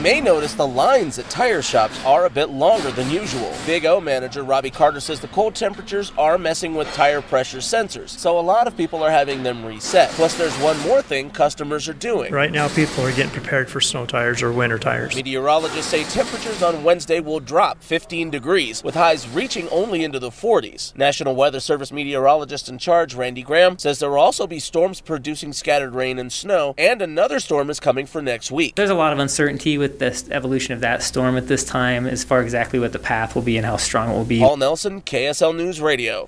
may notice the lines at tire shops are a bit longer than usual. Big O manager Robbie Carter says the cold temperatures are messing with tire pressure sensors, so a lot of people are having them reset. Plus, there's one more thing customers are doing. Right now, people are getting prepared for snow tires or winter tires. Meteorologists say temperatures on Wednesday will drop 15 degrees, with highs reaching only into the 40s. National Weather Service meteorologist in charge, Randy Graham, says there will also be storms producing scattered rain and snow, and another storm is coming for next week. There's a lot of uncertainty with the evolution of that storm at this time as far exactly what the path will be and how strong it will be. Paul Nelson, KSL News Radio.